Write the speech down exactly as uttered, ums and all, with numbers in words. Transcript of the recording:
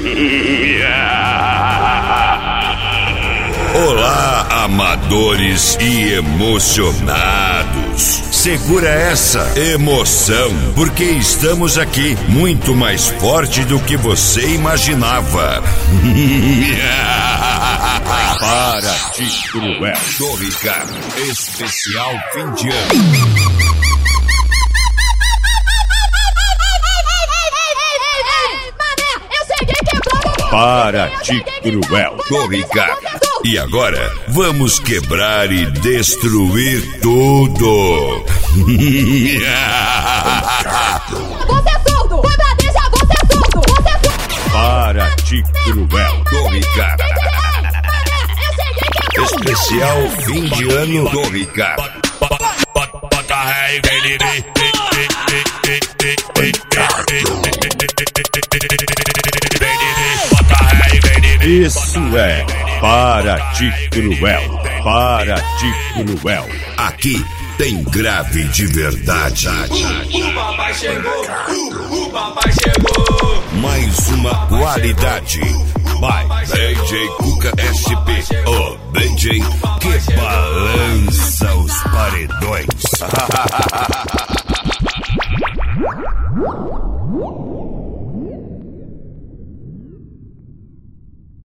Olá, amadores e emocionados. Segura essa emoção, porque estamos aqui muito mais forte do que você imaginava. Para de cruel. Do Ricardo, especial fim de ano. Para de cruel, do Ricardo. E agora, vamos quebrar e destruir tudo. Você é surdo! Foi pra deixar você é surdo! Você é surdo! Para de cruel, do Ricardo. Especial fim de ano do Ricardo. Isso é Para de Cruel, Para de Cruel. Aqui tem grave de verdade. O papai chegou, o, o papai chegou. Mais uma qualidade. By D J Cuca S P, o D J que balança os paredões.